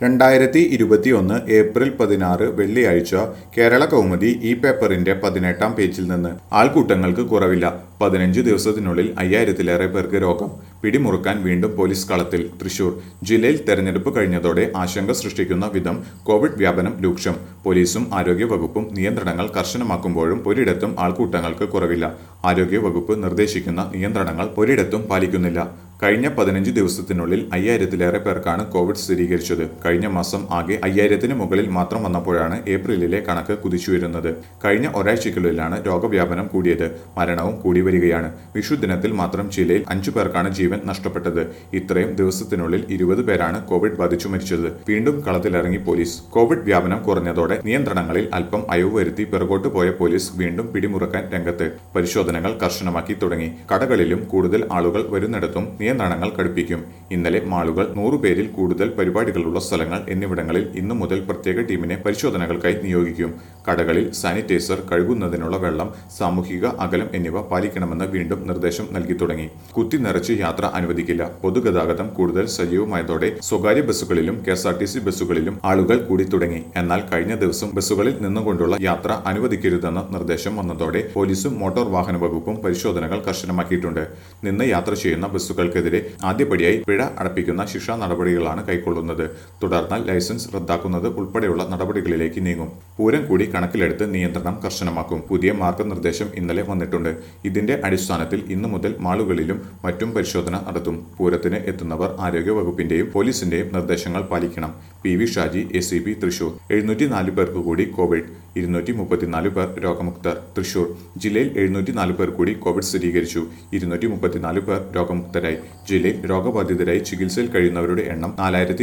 2021 April 16 വെള്ളിയാഴ്ച കേരള കൗമുദി ഈ പേപ്പറിന്റെ 18-ാം പേജിൽ നിന്ന് ആൾക്കൂട്ടങ്ങൾക്ക് കുറവില്ല. 15 ദിവസത്തിനുള്ളിൽ 5000-ലേറെ പേർക്ക് രോഗം. പിടിമുറുക്കാൻ വീണ്ടും പോലീസ് കളത്തിൽ. തൃശൂർ ജില്ലയിൽ തെരഞ്ഞെടുപ്പ് കഴിഞ്ഞതോടെ ആശങ്ക സൃഷ്ടിക്കുന്ന വിധം കോവിഡ് വ്യാപനം രൂക്ഷം. പോലീസും ആരോഗ്യ വകുപ്പും നിയന്ത്രണങ്ങൾ കർശനമാക്കുമ്പോഴും ഒരിടത്തും ആൾക്കൂട്ടങ്ങൾക്ക് കുറവില്ല. ആരോഗ്യ വകുപ്പ് നിർദ്ദേശിക്കുന്ന നിയന്ത്രണങ്ങൾ ഒരിടത്തും പാലിക്കുന്നില്ല. കഴിഞ്ഞ 15 ദിവസത്തിനുള്ളിൽ 5000-ലേറെ പേർക്കാണ് കോവിഡ് സ്ഥിരീകരിച്ചത്. കഴിഞ്ഞ മാസം ആകെ 5000-ന് മുകളിൽ മാത്രം വന്നപ്പോഴാണ് ഏപ്രിലിലെ കണക്ക് കുതിച്ചുയരുന്നത്. കഴിഞ്ഞ ഒരാഴ്ചയ്ക്കുള്ളിലാണ് രോഗവ്യാപനം കൂടിയത്. മരണവും കൂടി വരികയാണ്. വിഷുദിനത്തിൽ മാത്രം ജില്ലയിൽ 5 പേർക്കാണ് ജീവൻ നഷ്ടപ്പെട്ടത്. ഇത്രയും ദിവസത്തിനുള്ളിൽ 20 പേരാണ് കോവിഡ് ബാധിച്ചു മരിച്ചത്. വീണ്ടും കളത്തിലിറങ്ങി പോലീസ്. കോവിഡ് വ്യാപനം കുറഞ്ഞതോടെ നിയന്ത്രണങ്ങളിൽ അല്പം അയവ് വരുത്തി പിറകോട്ട് പോയ പോലീസ് വീണ്ടും പിടിമുറുക്കാൻ രംഗത്ത്. പരിശോധനകൾ കർശനമാക്കി തുടങ്ങി. കടകളിലും കൂടുതൽ ആളുകൾ വരുന്നിടത്തും നിയന്ത്രണങ്ങൾ കടുപ്പിക്കും. ഇന്നലെ മാളുകൾ, 100 പേരിൽ കൂടുതൽ പരിപാടികളുള്ള സ്ഥലങ്ങൾ എന്നിവിടങ്ങളിൽ ഇന്നു മുതൽ പ്രത്യേക ടീമിനെ പരിശോധനകൾക്കായി നിയോഗിക്കും. കടകളിൽ സാനിറ്റൈസർ, കഴുകുന്നതിനുള്ള വെള്ളം, സാമൂഹിക അകലം എന്നിവ പാലിക്കണമെന്ന് വീണ്ടും നിർദ്ദേശം നൽകി തുടങ്ങി. കുത്തിനിറച്ച് യാത്ര അനുവദിക്കില്ല. പൊതുഗതാഗതം കൂടുതൽ സജീവമായതോടെ സ്വകാര്യ ബസ്സുകളിലും KSRTC ബസ്സുകളിലും ആളുകൾ കൂടി തുടങ്ങി. എന്നാൽ കഴിഞ്ഞ ദിവസം ബസ്സുകളിൽ നിന്നുകൊണ്ടുള്ള യാത്ര അനുവദിക്കരുതെന്ന നിർദ്ദേശം വന്നതോടെ പോലീസും മോട്ടോർ വാഹന വകുപ്പും പരിശോധനകൾ കർശനമാക്കിയിട്ടുണ്ട്. നിന്ന് യാത്ര ചെയ്യുന്ന ബസ്സുകൾക്കെതിരെ ആദ്യപടിയായി പിഴ അടപ്പിക്കുന്ന ശിക്ഷാ നടപടികളാണ് കൈക്കൊള്ളുന്നത്. തുടർന്നാൽ ലൈസൻസ് റദ്ദാക്കുന്നത് ഉൾപ്പെടെയുള്ള നടപടികളിലേക്ക് നീങ്ങും. പൂരം കൂടി കണക്കിലെടുത്ത് നിയന്ത്രണം കർശനമാക്കും. പുതിയ മാർഗനിർദ്ദേശം ഇന്നലെ വന്നിട്ടുണ്ട്. ഇതിന്റെ അടിസ്ഥാനത്തിൽ ഇന്നു മുതൽ മാളുകളിലും മറ്റും പരിശോധന നടത്തും. പൂരത്തിന് എത്തുന്നവർ ആരോഗ്യ വകുപ്പിന്റെയും പോലീസിന്റെയും നിർദ്ദേശങ്ങൾ പാലിക്കണം. PV Shaji, ACP, Thrissur. 704 പേർക്ക് കൂടി കോവിഡ്. 234 പേർ രോഗമുക്തർ. തൃശൂർ ജില്ലയിൽ 704 പേർ കൂടി കോവിഡ് സ്ഥിരീകരിച്ചു. 234 പേർ രോഗമുക്തരായി. ജില്ലയിൽ രോഗബാധിതരായി ചികിത്സയിൽ കഴിയുന്നവരുടെ എണ്ണം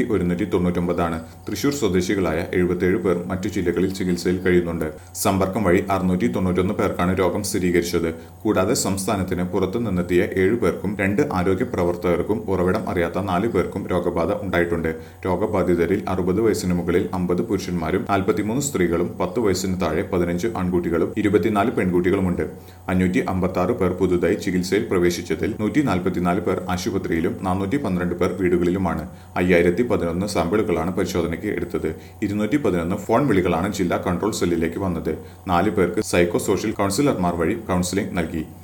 4199 ആണ്. തൃശൂർ സ്വദേശികളായ 77 പേർ മറ്റു ജില്ലകളിൽ ചികിത്സയിൽ കഴിയുന്നുണ്ട്. സമ്പർക്കം വഴി 691 പേർക്കാണ് രോഗം സ്ഥിരീകരിച്ചത്. കൂടാതെ സംസ്ഥാനത്തിന് പുറത്തു നിന്നെത്തിയ 7 പേർക്കും 2 ആരോഗ്യ പ്രവർത്തകർക്കും ഉറവിടം അറിയാത്ത 4 പേർക്കും രോഗബാധ ഉണ്ടായിട്ടുണ്ട്. രോഗബാധിതരിൽ 60 വയസ്സിന് മുകളിൽ 50 പുരുഷന്മാരും 43 സ്ത്രീകളും 10 വയസ്സിന് താഴെ 15 ആൺകുട്ടികളും 24 പെൺകുട്ടികളുമുണ്ട്. 556 പേർ പുതുതായി ചികിത്സയിൽ പ്രവേശിച്ചതിൽ 144 പേർ ആശുപത്രിയിലും 412 പേർ വീടുകളിലുമാണ്. 5011 സാമ്പിളുകളാണ് പരിശോധനയ്ക്ക് എടുത്തത്. 211 ഫോൺ വിളികളാണ് ജില്ലാ കൺട്രോൾ സെല്ലിലേക്ക് വന്നത്. 4 പേർക്ക് സൈക്കോ സോഷ്യൽ കൗൺസിലർമാർ വഴി കൗൺസിലിംഗ് നൽകി.